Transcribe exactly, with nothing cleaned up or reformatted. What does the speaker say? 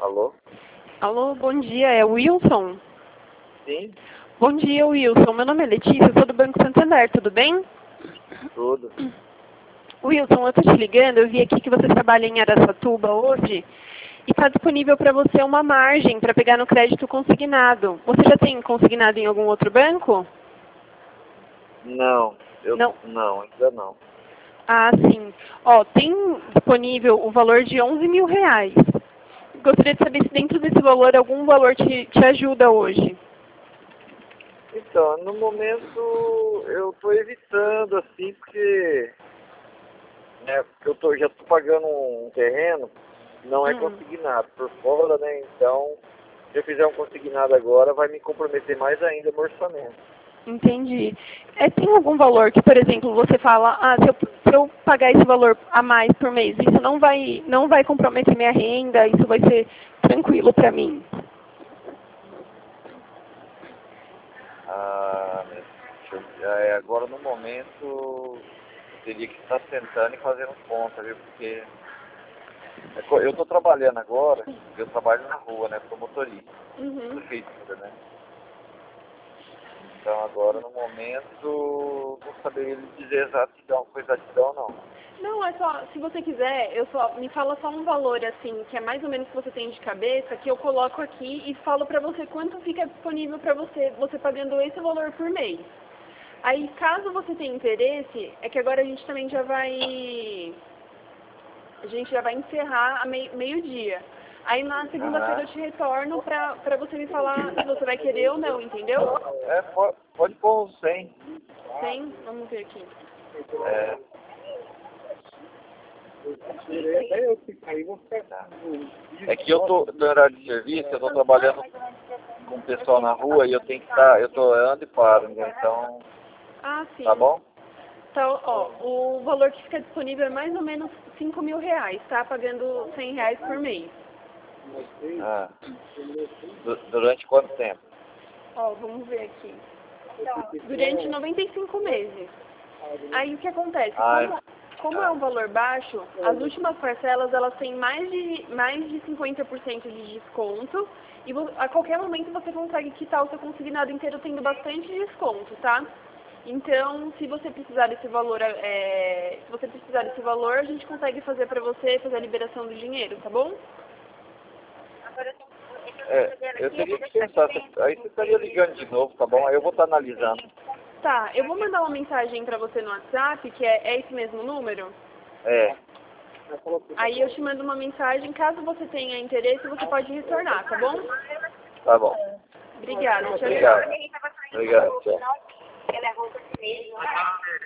Alô? Alô, bom dia, é o Wilson? Sim, Bom dia, Wilson. Meu nome é Letícia, eu sou do Banco Santander, tudo bem? tudo. Wilson, eu estou te ligando, eu vi aqui que você trabalha em Araçatuba hoje e está disponível para você uma margem para pegar no crédito consignado. Você já tem consignado em algum outro banco? Não, eu Não. não, ainda não. Ah, sim. Ó, tem disponível o valor de onze mil reais. Gostaria de saber se dentro desse valor algum valor te, te ajuda hoje. Então, no momento eu estou evitando assim, porque, né, porque eu tô, já estou pagando um terreno, não é Hum. consignado por fora, né? Então, se eu fizer um consignado agora, vai me comprometer mais ainda no orçamento. Entendi. É, tem algum valor que, por exemplo, você fala, ah, se eu, se eu pagar esse valor a mais por mês, isso não vai, não vai comprometer minha renda, isso vai ser tranquilo para mim? Ah, né, deixa eu- é, agora no momento eu teria que estar sentando e fazendo conta, viu? Porque é co- eu estou trabalhando agora, eu trabalho na rua, né? Sou motorista, Uhum. prefeitura, né? Então agora no momento não saberia lhe dizer exato se dá uma coisa de dá ou não. Não, é só, se você quiser, eu só, me fala só um valor, assim, que é mais ou menos que você tem de cabeça, que eu coloco aqui e falo pra você quanto fica disponível pra você, você pagando esse valor por mês. Aí, caso você tenha interesse, é que agora a gente também já vai, a gente já vai encerrar a mei- meio-dia. Aí na segunda-feira eu te retorno pra, pra você me falar se você vai querer ou não, entendeu? É, pode, pode pôr uns cem. Tem? Vamos ver aqui. É, é que eu tô no horário de serviço, eu tô trabalhando com o pessoal na rua e eu tenho que estar, eu tô ando e paro, né? Então, Ah, sim. tá bom? Então, ó, o valor que fica disponível é mais ou menos cinco mil reais, tá? Pagando cem reais por mês. Ah, du- durante quanto tempo? Ó, vamos ver aqui. Durante noventa e cinco meses. Aí o que acontece? Ah, Como, como é um valor baixo, as últimas parcelas elas têm mais de, mais de cinquenta por cento de desconto e vo- a qualquer momento você consegue quitar o seu consignado inteiro tendo bastante desconto, tá? Então, se você precisar desse valor, é, se você precisar desse valor, a gente consegue fazer para você, fazer a liberação do dinheiro, tá bom? é, eu teria que pensar, aí você estaria ligando de novo, tá bom? Aí eu vou estar analisando. Tá, eu vou mandar uma mensagem para você no WhatsApp, que é, é esse mesmo número. É, Aí eu te mando uma mensagem, caso você tenha interesse, você pode retornar, tá bom? tá bom. Obrigada, tchau, tchau. Obrigado. Obrigado, tchau.